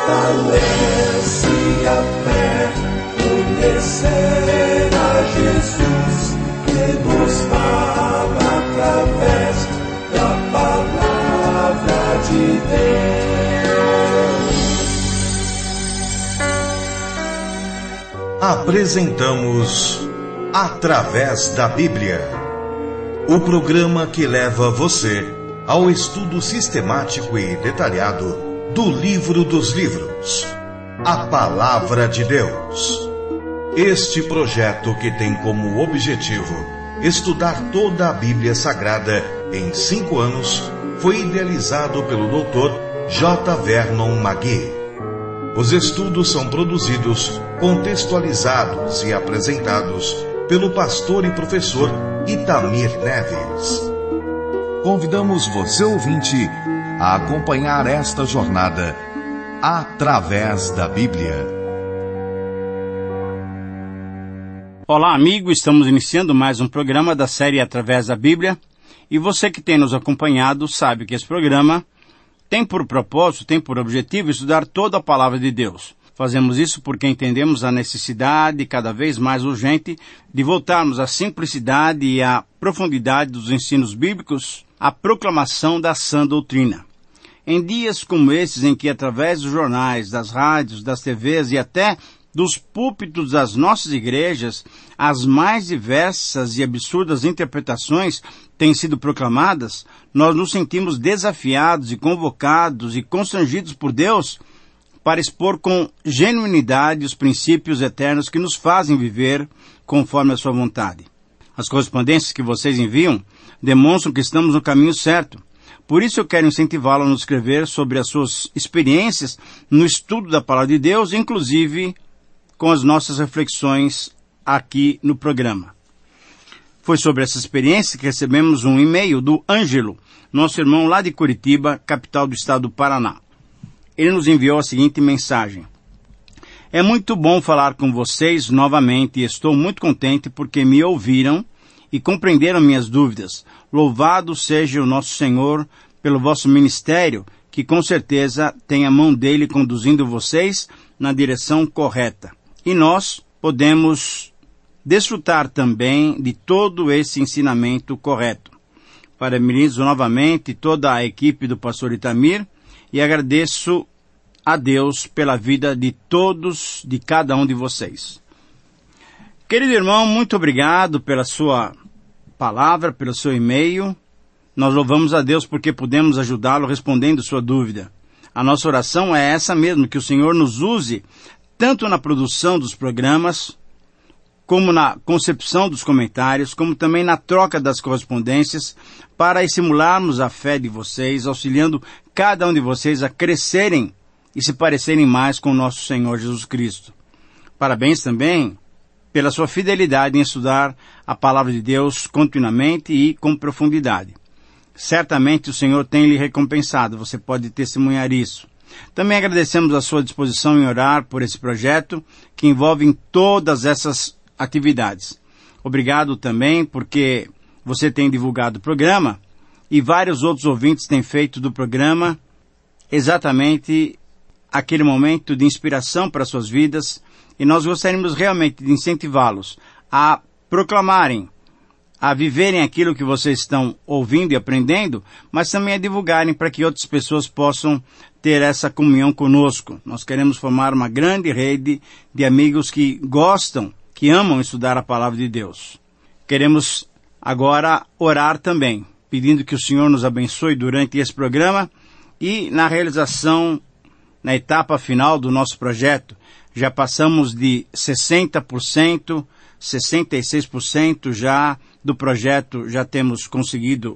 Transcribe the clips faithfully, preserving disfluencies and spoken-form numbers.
fortalece a fé, conhecer a Jesus, que nos fala através da palavra de Deus. Apresentamos Através da Bíblia, o programa que leva você ao estudo sistemático e detalhado do livro dos livros, a Palavra de Deus. Este projeto, que tem como objetivo estudar toda a Bíblia Sagrada em cinco anos, foi idealizado pelo doutor J. Vernon Magui. Os estudos são produzidos, contextualizados e apresentados pelo pastor e professor Itamir Neves. Convidamos você, ouvinte, a acompanhar esta jornada através da Bíblia. Olá, amigo, estamos iniciando mais um programa da série Através da Bíblia, e você que tem nos acompanhado sabe que esse programa tem por propósito, tem por objetivo estudar toda a Palavra de Deus. Fazemos isso porque entendemos a necessidade cada vez mais urgente de voltarmos à simplicidade e à profundidade dos ensinos bíblicos, à proclamação da sã doutrina. Em dias como esses, em que através dos jornais, das rádios, das T Vs e até dos púlpitos das nossas igrejas, as mais diversas e absurdas interpretações têm sido proclamadas, nós nos sentimos desafiados e convocados e constrangidos por Deus para expor com genuinidade os princípios eternos que nos fazem viver conforme a sua vontade. As correspondências que vocês enviam demonstram que estamos no caminho certo. Por isso eu quero incentivá-lo a nos escrever sobre as suas experiências no estudo da Palavra de Deus, inclusive com as nossas reflexões aqui no programa. Foi sobre essa experiência que recebemos um e-mail do Ângelo, nosso irmão lá de Curitiba, capital do estado do Paraná. Ele nos enviou a seguinte mensagem: é muito bom falar com vocês novamente e estou muito contente porque me ouviram e compreenderam minhas dúvidas. Louvado seja o nosso Senhor pelo vosso ministério, que com certeza tem a mão dele conduzindo vocês na direção correta. E nós podemos desfrutar também de todo esse ensinamento correto. Parabenizo novamente toda a equipe do pastor Itamir e agradeço a Deus pela vida de todos, de cada um de vocês. Querido irmão, muito obrigado pela sua palavra, pelo seu e-mail. Nós louvamos a Deus porque pudemos ajudá-lo respondendo sua dúvida. A nossa oração é essa mesmo, que o Senhor nos use tanto na produção dos programas, como na concepção dos comentários, como também na troca das correspondências, para estimularmos a fé de vocês, auxiliando cada um de vocês a crescerem e se parecerem mais com o nosso Senhor Jesus Cristo. Parabéns também pela sua fidelidade em estudar a Palavra de Deus continuamente e com profundidade. Certamente o Senhor tem lhe recompensado, você pode testemunhar isso. Também agradecemos a sua disposição em orar por esse projeto, que envolve todas essas atividades. Obrigado também porque você tem divulgado o programa e vários outros ouvintes têm feito do programa exatamente aquele momento de inspiração para suas vidas, e nós gostaríamos realmente de incentivá-los a proclamarem, a viverem aquilo que vocês estão ouvindo e aprendendo, mas também a divulgarem para que outras pessoas possam ter essa comunhão conosco. Nós queremos formar uma grande rede de amigos que gostam, que amam estudar a Palavra de Deus. Queremos agora orar também, pedindo que o Senhor nos abençoe durante esse programa e na realização, na etapa final do nosso projeto. Já passamos de sessenta por cento, sessenta e seis por cento já do projeto, já temos conseguido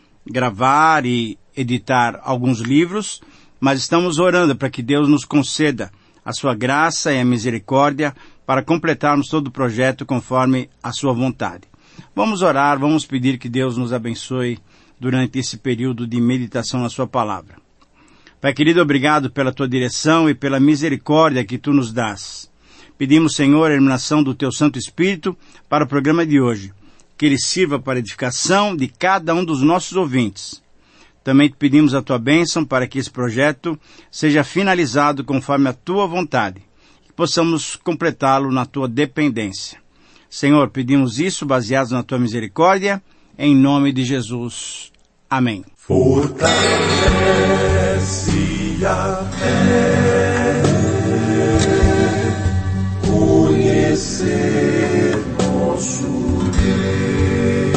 gravar e editar alguns livros, mas estamos orando para que Deus nos conceda a sua graça e a misericórdia para completarmos todo o projeto conforme a sua vontade. Vamos orar, vamos pedir que Deus nos abençoe durante esse período de meditação na sua palavra. Pai querido, obrigado pela tua direção e pela misericórdia que tu nos dás. Pedimos, Senhor, a iluminação do teu Santo Espírito para o programa de hoje, que ele sirva para a edificação de cada um dos nossos ouvintes. Também te pedimos a tua bênção para que esse projeto seja finalizado conforme a tua vontade, que possamos completá-lo na tua dependência. Senhor, pedimos isso baseados na tua misericórdia, em nome de Jesus. Amém. Fortalece a fé, conhecer nosso Deus.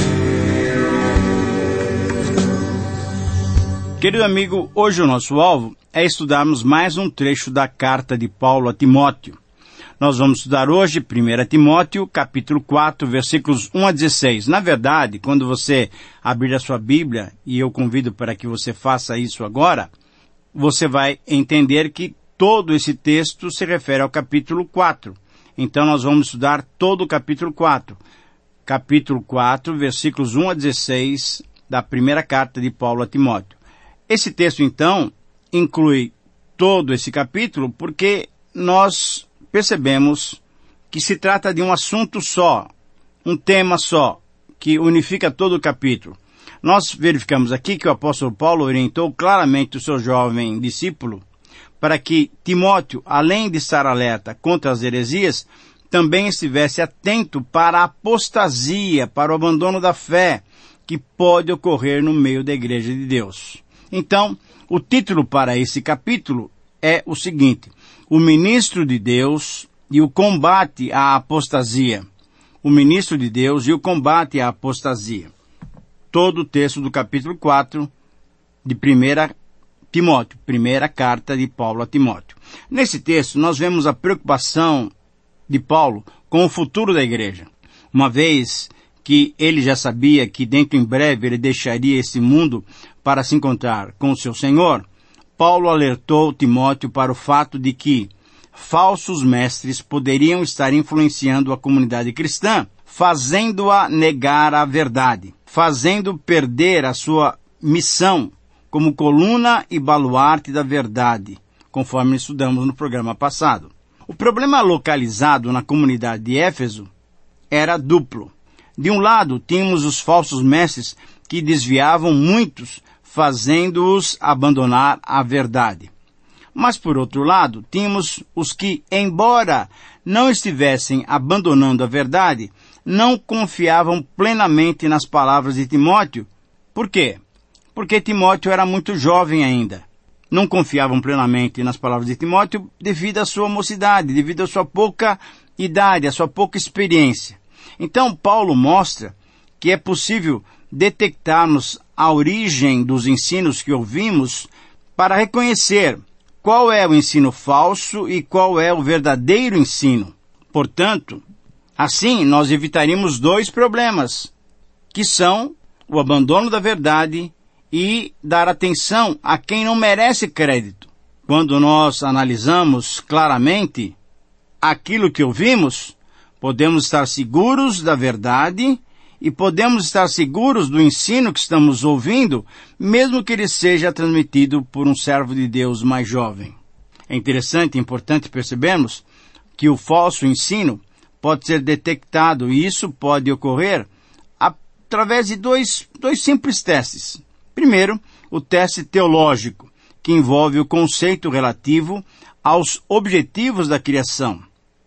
Querido amigo, hoje o nosso alvo é estudarmos mais um trecho da carta de Paulo a Timóteo. Nós vamos estudar hoje primeira Timóteo, capítulo quatro, versículos um a dezesseis. Na verdade, quando você abrir a sua Bíblia, e eu convido para que você faça isso agora, você vai entender que todo esse texto se refere ao capítulo quatro. Então nós vamos estudar todo o capítulo quatro. Capítulo quatro, versículos um a dezesseis da primeira carta de Paulo a Timóteo. Esse texto, então, inclui todo esse capítulo porque nós percebemos que se trata de um assunto só, um tema só, que unifica todo o capítulo. Nós verificamos aqui que o apóstolo Paulo orientou claramente o seu jovem discípulo para que Timóteo, além de estar alerta contra as heresias, também estivesse atento para a apostasia, para o abandono da fé, que pode ocorrer no meio da Igreja de Deus. Então, o título para esse capítulo é o seguinte: o ministro de Deus e o combate à apostasia. O ministro de Deus e o combate à apostasia. Todo o texto do capítulo quatro de primeira Timóteo, primeira carta de Paulo a Timóteo. Nesse texto, nós vemos a preocupação de Paulo com o futuro da igreja. Uma vez que ele já sabia que dentro em breve ele deixaria esse mundo para se encontrar com o seu Senhor, Paulo alertou Timóteo para o fato de que falsos mestres poderiam estar influenciando a comunidade cristã, fazendo-a negar a verdade, fazendo perder a sua missão como coluna e baluarte da verdade, conforme estudamos no programa passado. O problema localizado na comunidade de Éfeso era duplo. De um lado, tínhamos os falsos mestres que desviavam muitos, fazendo-os abandonar a verdade. Mas, por outro lado, tínhamos os que, embora não estivessem abandonando a verdade, não confiavam plenamente nas palavras de Timóteo. Por quê? Porque Timóteo era muito jovem ainda. Não confiavam plenamente nas palavras de Timóteo devido à sua mocidade, devido à sua pouca idade, à sua pouca experiência. Então, Paulo mostra que é possível detectarmos a origem dos ensinos que ouvimos para reconhecer qual é o ensino falso e qual é o verdadeiro ensino. Portanto, assim nós evitaríamos dois problemas, que são o abandono da verdade e dar atenção a quem não merece crédito. Quando nós analisamos claramente aquilo que ouvimos, podemos estar seguros da verdade e podemos estar seguros do ensino que estamos ouvindo, mesmo que ele seja transmitido por um servo de Deus mais jovem. É interessante e importante percebermos que o falso ensino pode ser detectado, e isso pode ocorrer através de dois, dois simples testes. Primeiro, o teste teológico, que envolve o conceito relativo aos objetivos da criação.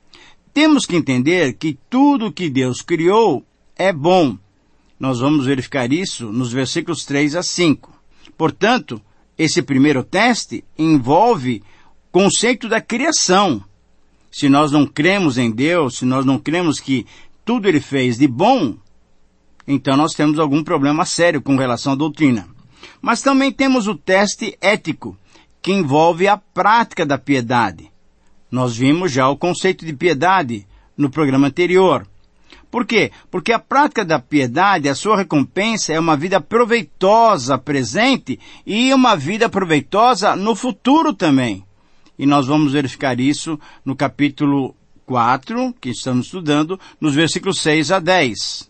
Temos que entender que tudo que Deus criou é bom. Nós vamos verificar isso nos versículos três a cinco. Portanto, esse primeiro teste envolve o conceito da criação. Se nós não cremos em Deus, se nós não cremos que tudo Ele fez de bom, então nós temos algum problema sério com relação à doutrina. Mas também temos o teste ético, que envolve a prática da piedade. Nós vimos já o conceito de piedade no programa anterior. Por quê? Porque a prática da piedade, a sua recompensa é uma vida proveitosa presente e uma vida proveitosa no futuro também. E nós vamos verificar isso no capítulo quatro, que estamos estudando, nos versículos seis a dez.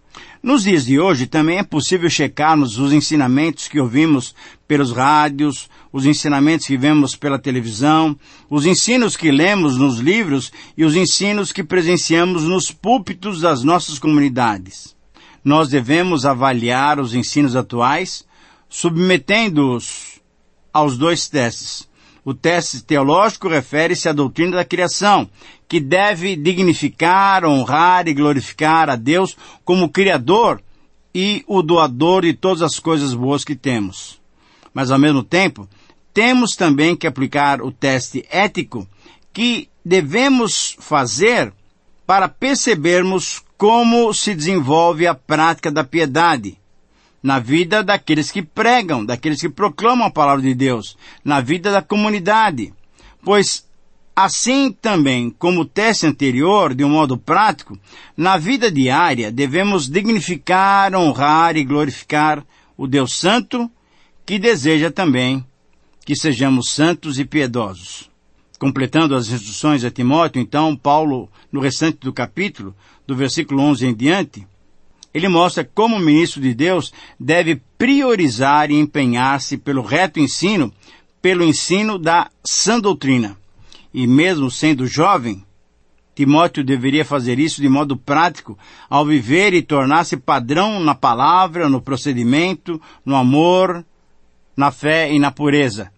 Nos dias de hoje também é possível checarmos os ensinamentos que ouvimos pelos rádios, os ensinamentos que vemos pela televisão, os ensinos que lemos nos livros e os ensinos que presenciamos nos púlpitos das nossas comunidades. Nós devemos avaliar os ensinos atuais submetendo-os aos dois testes. O teste teológico refere-se à doutrina da criação, que deve dignificar, honrar e glorificar a Deus como Criador e o doador de todas as coisas boas que temos. Mas, ao mesmo tempo, temos também que aplicar o teste ético que devemos fazer para percebermos como se desenvolve a prática da piedade na vida daqueles que pregam, daqueles que proclamam a palavra de Deus, na vida da comunidade. Pois, assim também como o teste anterior, de um modo prático, na vida diária devemos dignificar, honrar e glorificar o Deus Santo, que deseja também que sejamos santos e piedosos. Completando as instruções a Timóteo, então, Paulo, no restante do capítulo, do versículo onze em diante, ele mostra como o ministro de Deus deve priorizar e empenhar-se pelo reto ensino, pelo ensino da sã doutrina. E mesmo sendo jovem, Timóteo deveria fazer isso de modo prático, ao viver e tornar-se padrão na palavra, no procedimento, no amor, na fé e na pureza.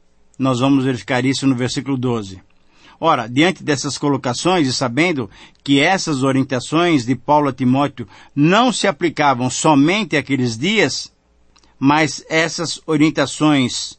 Nós vamos verificar isso no versículo doze. Ora, diante dessas colocações e sabendo que essas orientações de Paulo a Timóteo não se aplicavam somente àqueles dias, mas essas orientações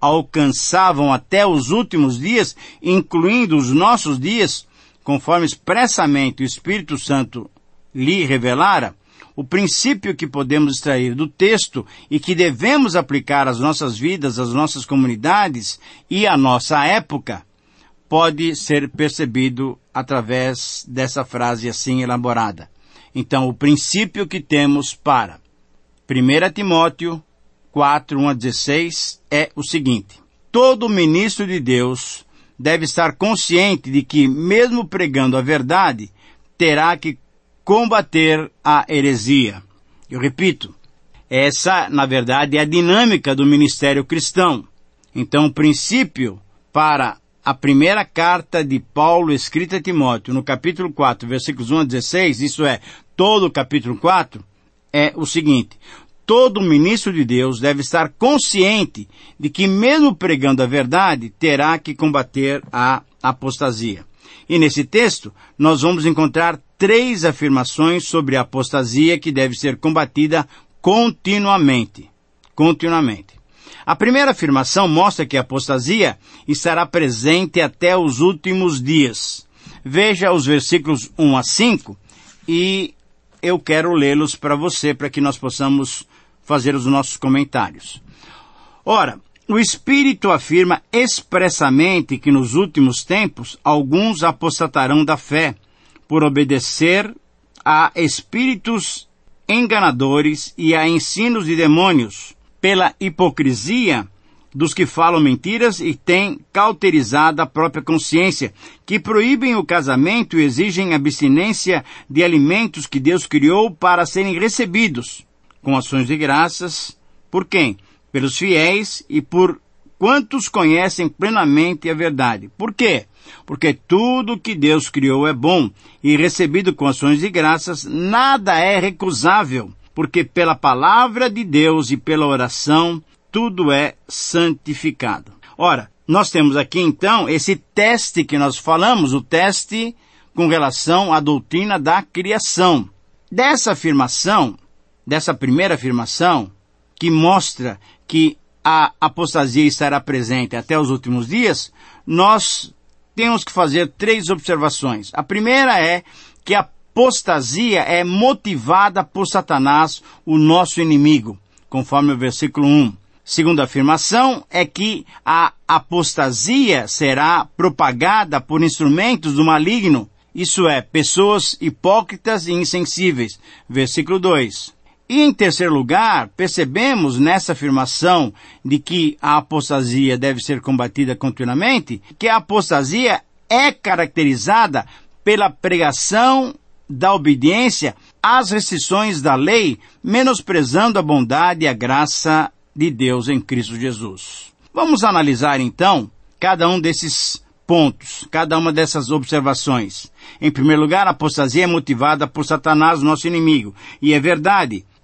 alcançavam até os últimos dias, incluindo os nossos dias, conforme expressamente o Espírito Santo lhe revelara, o princípio que podemos extrair do texto e que devemos aplicar às nossas vidas, às nossas comunidades e à nossa época, pode ser percebido através dessa frase assim elaborada. Então, o princípio que temos para primeiro Timóteo quatro, um a dezesseis é o seguinte: todo ministro de Deus deve estar consciente de que, mesmo pregando a verdade, terá que combater a heresia. Eu repito, essa, na verdade, é a dinâmica do ministério cristão. Então, o princípio para a primeira carta de Paulo escrita a Timóteo, no capítulo quatro, versículos um a dezesseis, isso é, todo o capítulo quatro, é o seguinte: todo ministro de Deus deve estar consciente de que, mesmo pregando a verdade, terá que combater a apostasia. E nesse texto, nós vamos encontrar três afirmações sobre a apostasia que deve ser combatida continuamente. Continuamente. A primeira afirmação mostra que a apostasia estará presente até os últimos dias. Veja os versículos um a cinco e eu quero lê-los para você, para que nós possamos fazer os nossos comentários. Ora, o Espírito afirma expressamente que nos últimos tempos alguns apostatarão da fé, por obedecer a espíritos enganadores e a ensinos de demônios, pela hipocrisia dos que falam mentiras e têm cauterizado a própria consciência, que proíbem o casamento e exigem abstinência de alimentos que Deus criou para serem recebidos, com ações de graças, por quem? Pelos fiéis e por quantos conhecem plenamente a verdade. Por quê? Porque tudo que Deus criou é bom, e recebido com ações de graças, nada é recusável, porque pela palavra de Deus e pela oração, tudo é santificado. Ora, nós temos aqui então esse teste que nós falamos, o teste com relação à doutrina da criação. Dessa afirmação, dessa primeira afirmação, que mostra que a apostasia estará presente até os últimos dias, nós temos que fazer três observações. A primeira é que a apostasia é motivada por Satanás, o nosso inimigo, conforme o versículo um. Segunda afirmação é que a apostasia será propagada por instrumentos do maligno, isso é, pessoas hipócritas e insensíveis. Versículo dois. E em terceiro lugar, percebemos nessa afirmação de que a apostasia deve ser combatida continuamente, que a apostasia é caracterizada pela pregação da obediência às restrições da lei, menosprezando a bondade e a graça de Deus em Cristo Jesus. Vamos analisar então cada um desses pontos, cada uma dessas observações. Em primeiro lugar, a apostasia é motivada por Satanás, nosso inimigo. E é verdade,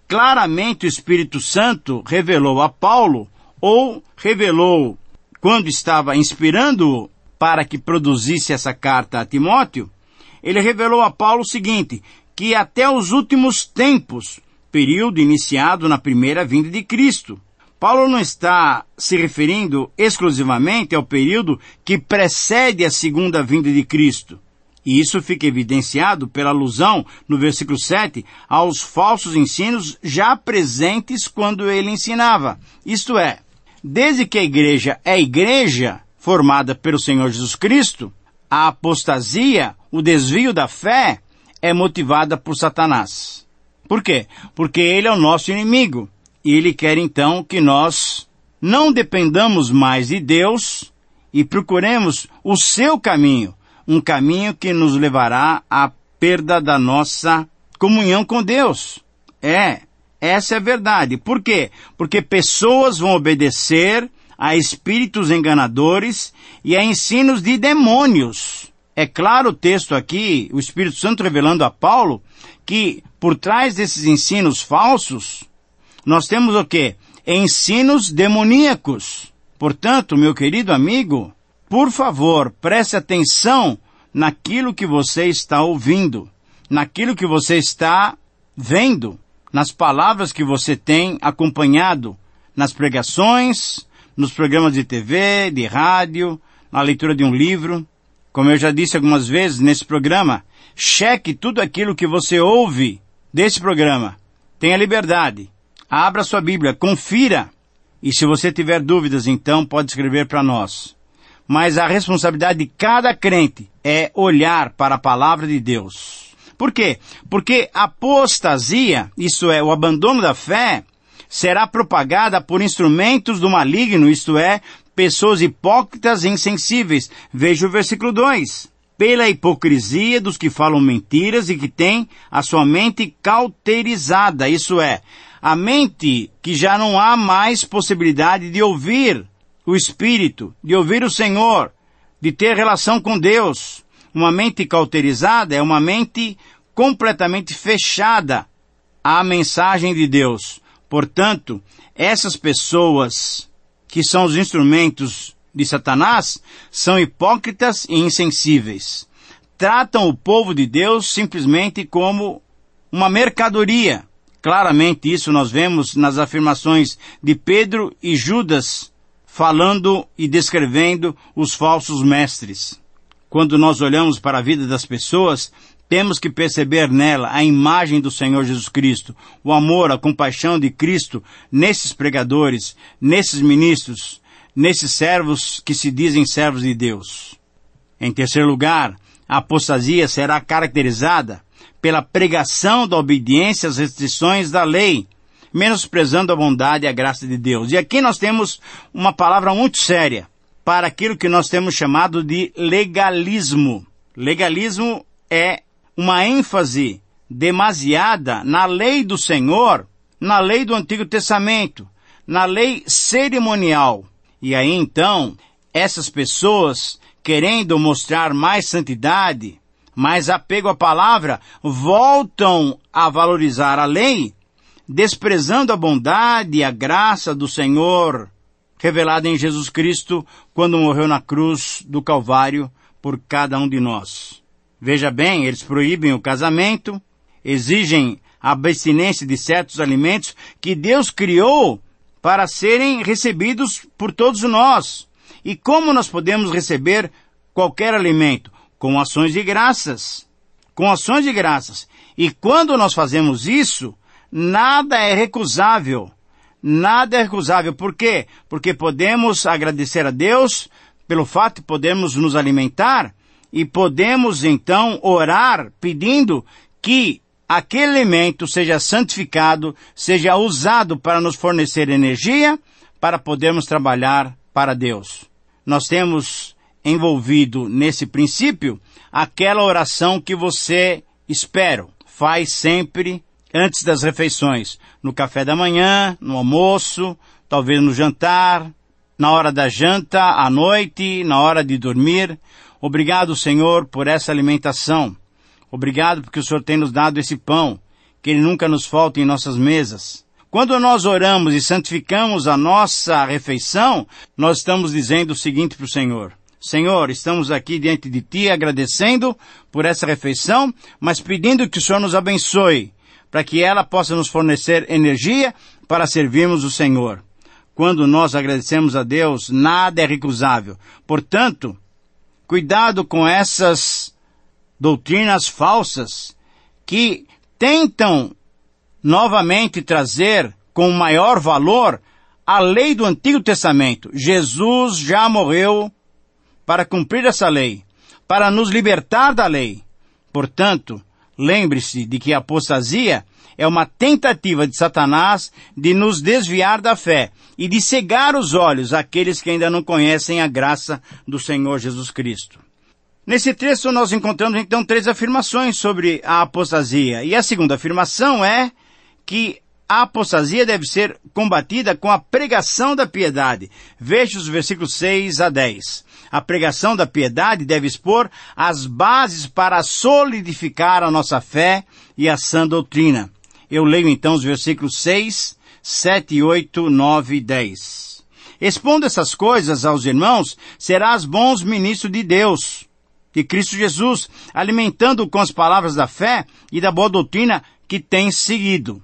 claramente o Espírito Santo revelou a Paulo, ou revelou quando estava inspirando-o para que produzisse essa carta a Timóteo, ele revelou a Paulo o seguinte, que até os últimos tempos, período iniciado na primeira vinda de Cristo. Paulo não está se referindo exclusivamente ao período que precede a segunda vinda de Cristo. E isso fica evidenciado pela alusão, no versículo sete, aos falsos ensinos já presentes quando ele ensinava. Isto é, desde que a igreja é igreja, formada pelo Senhor Jesus Cristo, a apostasia, o desvio da fé, é motivada por Satanás. Por quê? Porque ele é o nosso inimigo. E ele quer então que nós não dependamos mais de Deus e procuremos o seu caminho, um caminho que nos levará à perda da nossa comunhão com Deus. É, essa é a verdade. Por quê? Porque pessoas vão obedecer a espíritos enganadores e a ensinos de demônios. É claro o texto aqui, o Espírito Santo revelando a Paulo, que por trás desses ensinos falsos, nós temos o quê? Ensinos demoníacos. Portanto, meu querido amigo, por favor, preste atenção naquilo que você está ouvindo, naquilo que você está vendo, nas palavras que você tem acompanhado, nas pregações, nos programas de T V, de rádio, na leitura de um livro. Como eu já disse algumas vezes nesse programa, cheque tudo aquilo que você ouve desse programa. Tenha liberdade. Abra sua Bíblia, confira. E se você tiver dúvidas, então pode escrever para nós. Mas a responsabilidade de cada crente é olhar para a palavra de Deus. Por quê? Porque a apostasia, isto é, o abandono da fé, será propagada por instrumentos do maligno, isto é, pessoas hipócritas e insensíveis. Veja o versículo dois. Pela hipocrisia dos que falam mentiras e que têm a sua mente cauterizada, isso é, a mente que já não há mais possibilidade de ouvir o Espírito, de ouvir o Senhor, de ter relação com Deus. Uma mente cauterizada é uma mente completamente fechada à mensagem de Deus. Portanto, essas pessoas que são os instrumentos de Satanás são hipócritas e insensíveis. Tratam o povo de Deus simplesmente como uma mercadoria. Claramente isso nós vemos nas afirmações de Pedro e Judas, falando e descrevendo os falsos mestres. Quando nós olhamos para a vida das pessoas, temos que perceber nela a imagem do Senhor Jesus Cristo, o amor, a compaixão de Cristo nesses pregadores, nesses ministros, nesses servos que se dizem servos de Deus. Em terceiro lugar, a apostasia será caracterizada pela pregação da obediência às restrições da lei, menosprezando a bondade e a graça de Deus. E aqui nós temos uma palavra muito séria para aquilo que nós temos chamado de legalismo. Legalismo é uma ênfase demasiada na lei do Senhor, na lei do Antigo Testamento, na lei cerimonial. E aí então, essas pessoas, querendo mostrar mais santidade, mais apego à palavra, voltam a valorizar a lei, desprezando a bondade e a graça do Senhor, revelada em Jesus Cristo, quando morreu na cruz do Calvário por cada um de nós. Veja bem, eles proíbem o casamento, exigem a abstinência de certos alimentos que Deus criou para serem recebidos por todos nós. E como nós podemos receber qualquer alimento? Com ações de graças. Com ações de graças. E quando nós fazemos isso, nada é recusável. Nada é recusável. Por quê? Porque podemos agradecer a Deus pelo fato de podermos nos alimentar e podemos então orar pedindo que aquele alimento seja santificado, seja usado para nos fornecer energia, para podermos trabalhar para Deus. Nós temos envolvido nesse princípio aquela oração que você, espero, faz sempre antes das refeições, no café da manhã, no almoço, talvez no jantar, na hora da janta, à noite, na hora de dormir. Obrigado, Senhor, por essa alimentação. Obrigado porque o Senhor tem nos dado esse pão, que Ele nunca nos falte em nossas mesas. Quando nós oramos e santificamos a nossa refeição, nós estamos dizendo o seguinte para o Senhor: Senhor, estamos aqui diante de Ti agradecendo por essa refeição, mas pedindo que o Senhor nos abençoe, para que ela possa nos fornecer energia para servirmos o Senhor. Quando nós agradecemos a Deus, nada é recusável. Portanto, cuidado com essas doutrinas falsas que tentam novamente trazer com maior valor a lei do Antigo Testamento. Jesus já morreu para cumprir essa lei, para nos libertar da lei. Portanto, lembre-se de que a apostasia é uma tentativa de Satanás de nos desviar da fé e de cegar os olhos àqueles que ainda não conhecem a graça do Senhor Jesus Cristo. Nesse texto nós encontramos então três afirmações sobre a apostasia. E a segunda afirmação é que a apostasia deve ser combatida com a pregação da piedade. Veja os versículos seis a dez. A pregação da piedade deve expor as bases para solidificar a nossa fé e a sã doutrina. Eu leio então os versículos seis, sete, oito, nove e dez. Expondo essas coisas aos irmãos, serás bons ministros de Deus, de Cristo Jesus, alimentando-o com as palavras da fé e da boa doutrina que tens seguido.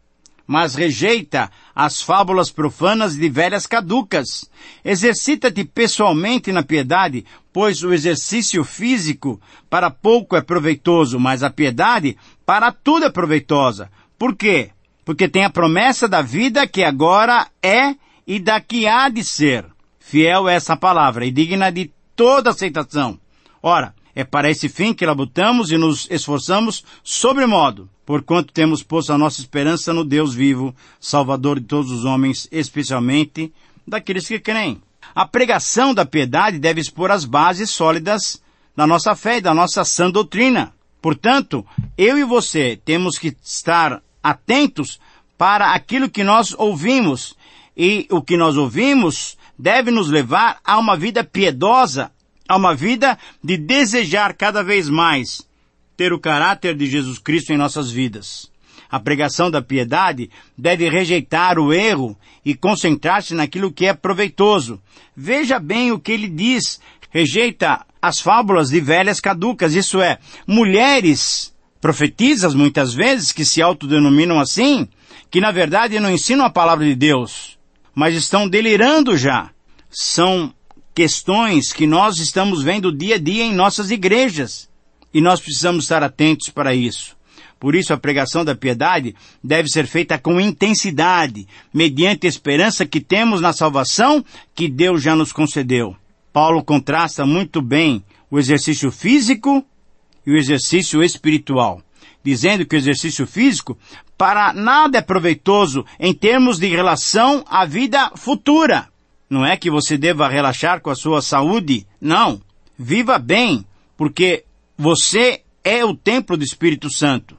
Mas rejeita as fábulas profanas de velhas caducas. Exercita-te pessoalmente na piedade, pois o exercício físico para pouco é proveitoso, mas a piedade para tudo é proveitosa. Por quê? Porque tem a promessa da vida que agora é e da que há de ser. Fiel é essa palavra e digna de toda aceitação. Ora, é para esse fim que labutamos e nos esforçamos sobremodo, porquanto temos posto a nossa esperança no Deus vivo, Salvador de todos os homens, especialmente daqueles que creem. A pregação da piedade deve expor as bases sólidas da nossa fé e da nossa sã doutrina. Portanto, eu e você temos que estar atentos para aquilo que nós ouvimos, e o que nós ouvimos deve nos levar a uma vida piedosa, a uma vida de desejar cada vez mais ter o caráter de Jesus Cristo em nossas vidas. A pregação da piedade deve rejeitar o erro e concentrar-se naquilo que é proveitoso. Veja bem o que ele diz. Rejeita as fábulas de velhas caducas, isso é, mulheres profetizas muitas vezes, que se autodenominam assim, que na verdade não ensinam a palavra de Deus, mas estão delirando já. São questões que nós estamos vendo dia a dia em nossas igrejas, e nós precisamos estar atentos para isso. Por isso a pregação da piedade deve ser feita com intensidade, mediante a esperança que temos na salvação que Deus já nos concedeu. Paulo contrasta muito bem o exercício físico e o exercício espiritual, dizendo que o exercício físico para nada é proveitoso em termos de relação à vida futura. Não é que você deva relaxar com a sua saúde, não. Viva bem, porque você é o templo do Espírito Santo.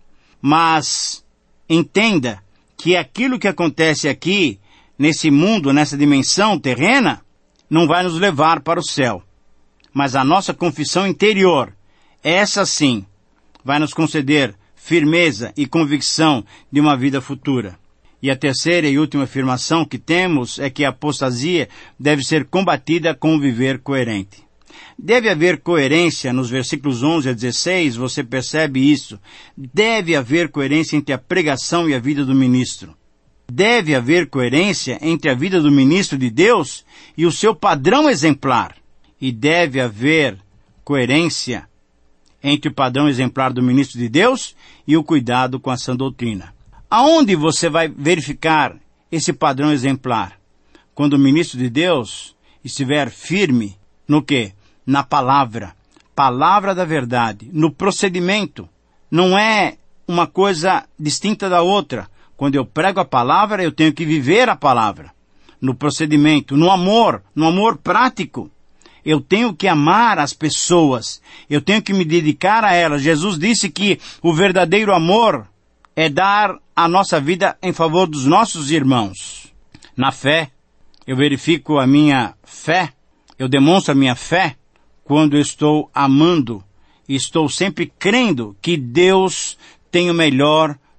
Mas entenda que aquilo que acontece aqui, nesse mundo, nessa dimensão terrena, não vai nos levar para o céu. Mas a nossa confissão interior, essa sim, vai nos conceder firmeza e convicção de uma vida futura. E a terceira e última afirmação que temos é que a apostasia deve ser combatida com um viver coerente. Deve haver coerência nos versículos onze a dezesseis, você percebe isso. Deve haver coerência entre a pregação e a vida do ministro. Deve haver coerência entre a vida do ministro de Deus e o seu padrão exemplar. E deve haver coerência entre o padrão exemplar do ministro de Deus e o cuidado com a sã doutrina. Aonde você vai verificar esse padrão exemplar? Quando o ministro de Deus estiver firme no quê? Na palavra, palavra da verdade, no procedimento. Não é uma coisa distinta da outra. Quando eu prego a palavra, eu tenho que viver a palavra. No procedimento, no amor, no amor prático. Eu tenho que amar as pessoas. Eu tenho que me dedicar a elas. Jesus disse que o verdadeiro amor é dar a nossa vida em favor dos nossos irmãos. Na fé, eu verifico a minha fé, eu demonstro a minha fé quando eu estou amando e estou sempre crendo que Deus tem o melhor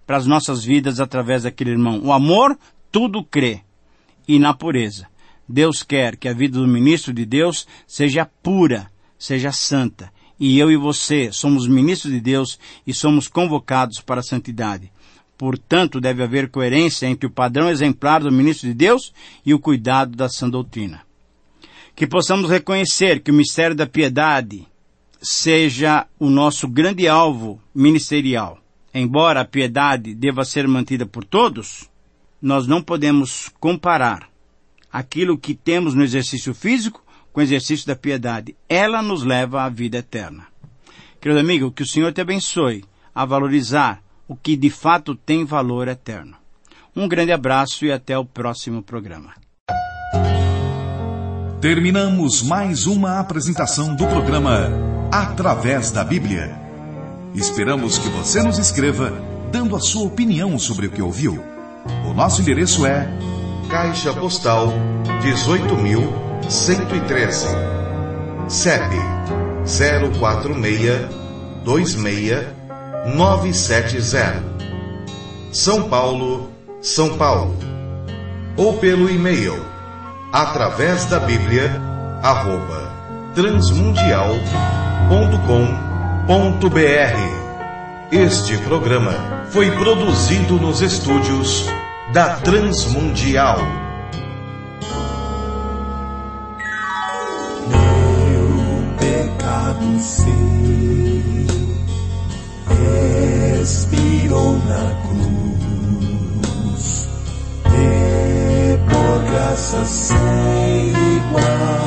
para as nossas vidas através daquele irmão. O amor, tudo crê. E na pureza. Deus quer que a vida do ministro de Deus seja pura, seja santa. E eu e você somos ministros de Deus e somos convocados para a santidade. Portanto, deve haver coerência entre o padrão exemplar do ministro de Deus e o cuidado da sã doutrina. Que possamos reconhecer que o mistério da piedade seja o nosso grande alvo ministerial. Embora a piedade deva ser mantida por todos, nós não podemos comparar aquilo que temos no exercício físico com o exercício da piedade. Ela nos leva à vida eterna. Querido amigo, que o Senhor te abençoe a valorizar o que de fato tem valor eterno. Um grande abraço e até o próximo programa. Terminamos mais uma apresentação do programa Através da Bíblia. Esperamos que você nos escreva dando a sua opinião sobre o que ouviu. O nosso endereço é Caixa Postal dezoito mil cento e treze, C E P zero quatro seis dois seis nove sete zero, São Paulo, São Paulo. Ou pelo e-mail através da Bíblia arroba transmundial ponto com ponto br. Este programa foi produzido nos estúdios da Transmundial. Meu pecado sei, expirou na cruz, e por graça sem igual